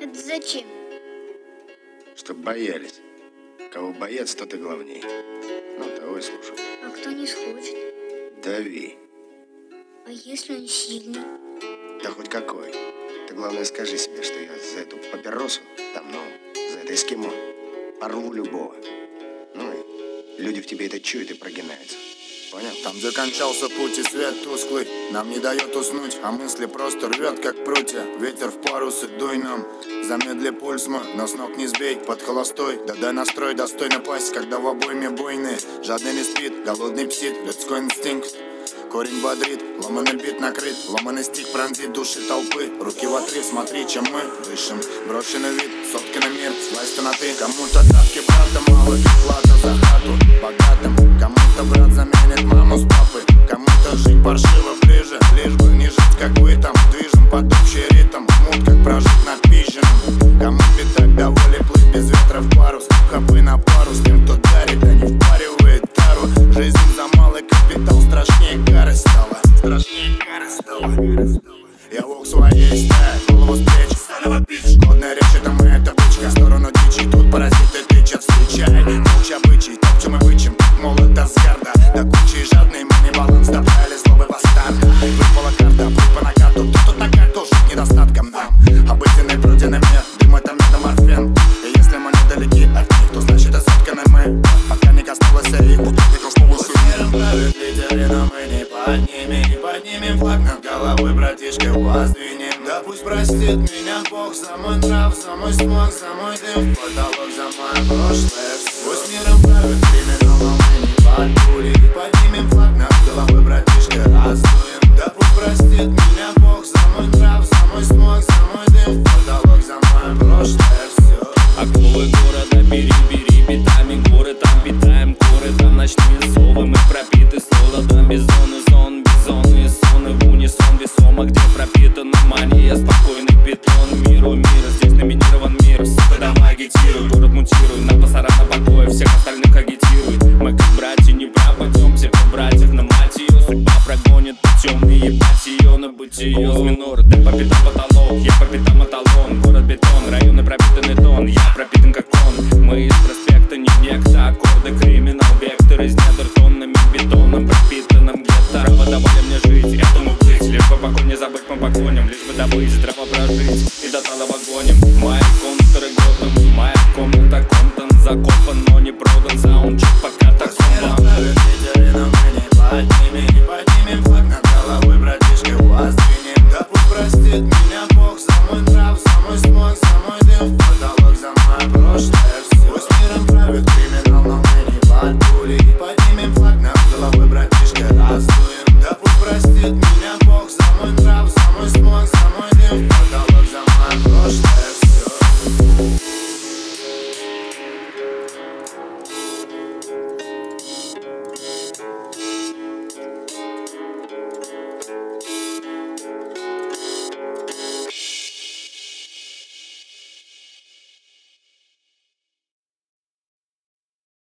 Это зачем? Чтоб боялись. Кого боятся, тот и главней. Ну, того и слушай. А кто не схочет? Дави. А если он сильный? Да хоть какой. Ты главное скажи себе, что я за эту папиросу, там, ну, за это эскимо, порву любого. Ну и люди в тебе это чуют и прогинаются. Понял? Там, где кончался путь и свет тусклый, нам не дает уснуть, а мысли просто рвет, как прутья. Ветер в парусы, дуй нам, замедли пульс мой, но с ног не сбей, под холостой. Да дай настрой достойно пасть, когда в обойме бойные. Жадный не спит, голодный псит, людской инстинкт. Корень бодрит, ломаный бит накрыт, ломаный стих пронзит души толпы. Руки в отрыв, смотри, чем мы дышим. Брошенный вид, сотканный мир, власть темноты. Кому-то давки правда мало, плата за хату богатым. Кому-то брат заменит маму с папой. Кому-то жить паршиво ближе, лишь бы не жить, как вы там. Движем под общий ритм, мут, как прожить над пизжином. Кому питать до воли, плыть без ветра в парус. Хапы на пару с тем, кто дарит, а не впаривает тару. Жизнь за малый капитал, страшнее кары стала. Страшнее кары стала. Я волк своей стаи, голову с плеч, сталево пич. Годная речь, это моя табличка. В сторону дичи, тут паразиты тычат, встречай. Молча обычай, топчем и вычем, как молот Асгарда. До кучи жадный, мы не баланс, добрали злобы бастарда. Выпала карта, путь по накату, тут на карту, жить недостатком нам. Обыденный пройденный мир, дым это метаморфин. И если мы недалеки от них, то значит и сотканы мы. Пока не коснулась их, миром правит лидеры, но мы не поднимем флаг над головой, братишка, воздвинем. Да пусть простит меня Бог за мой нрав, за мой смог, за мой дым в потолок, за мое прошлое. Пусть миром правит криминал, но мы не под пули. Поднимем флаг над головой, братишка, раздуем. Да пусть простит меня Бог за мой нрав, за мой смог, за мой дым в потолок, за мое прошлое. Все. Оковы города бери битами, горы там питаем, горы там ночные совы. Мы пропиты солодом, бизоны, зон, бизоны, соны в унисон весомо, где пропитана мания, спокойный бетон. Миру мира, здесь номинирован мир. Сука, давай агитируй, город мутируй, на пасара на покое, всех остальных агитирует. Мы как братья не пропадем, всех братьев на мать ее. Судьба прогонит темный, ебать ее на бытие. С минор, ты по пятам потолок, я по пятам эталон. Город бетон, районы пропитанный тон, я пропитан как он. Мы из проспекта не некто, аккорды криминал, вектор из недр тоннами бетоном пропитанным где-то. Право давали мне жить, этому быть, лишь бы покой не забыть по поклоням, лишь бы добыть, здраво прожить и до тала вагоним. Мои контуры Готэм, моя комната контент закопан, но не продан, саундчек пока так сумма. Но мы не поднимем флаг над головой, братишка, воздвинем. Да пусть простит меня Бог за мой нрав, за мой смог.